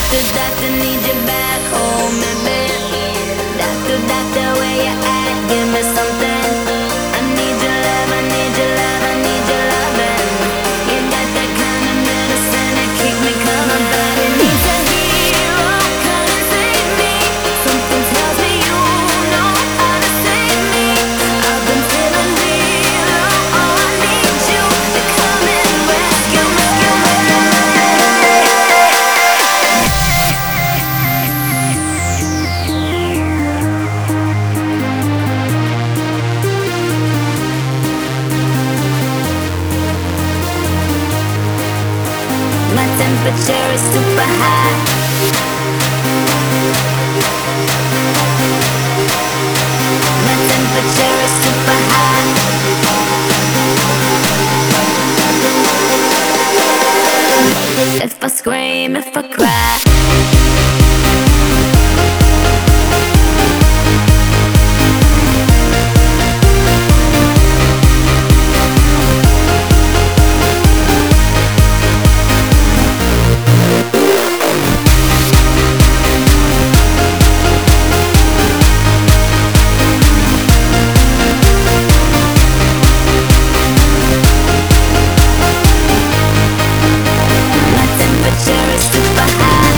Doctor, need you back home, baby. Doctor, where you at? Give me something. I need your love, I need your love, I need your loving. You got that kind of medicine that keep me coming back. I need a hero, come and save me. Something tells me you know how to save me. I've been feeling real low, oh I need you to come and rescue me. My temperature is super high. My temperature is super high. If I scream, if I cry, my temperature is super high.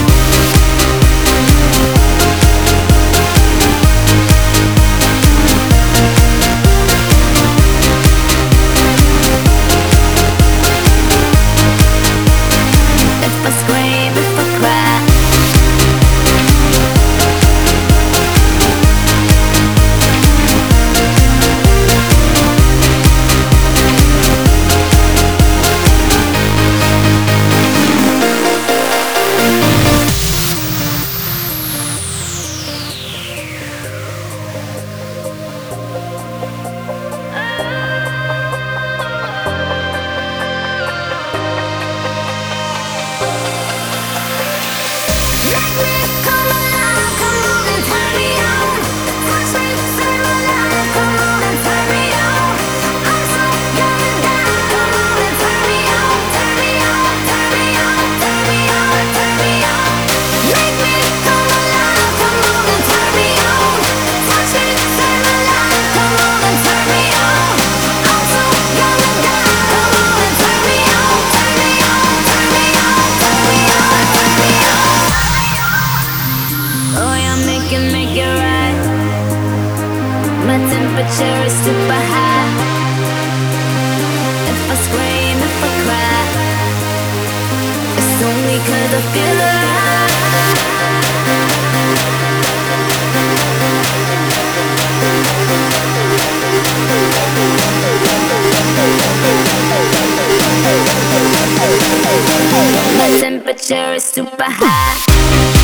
If I scream, if I cry, make me come alive, come on and turn me on. Touch me, save my life, come on and turn me on. I'm so young and down, come on and turn me on, turn me on, turn me on, turn me on, turn me on. Make me come alive, come on and turn me on. Touch me, save my life, come on and turn me on. I'm so young and down, come on and turn me on, turn me on, turn me on, turn me on, turn me on. Oh, yeah, make it right. My temperature is super high. If I scream, if I cry, it's only 'cause I feel alright. My temperature is super high.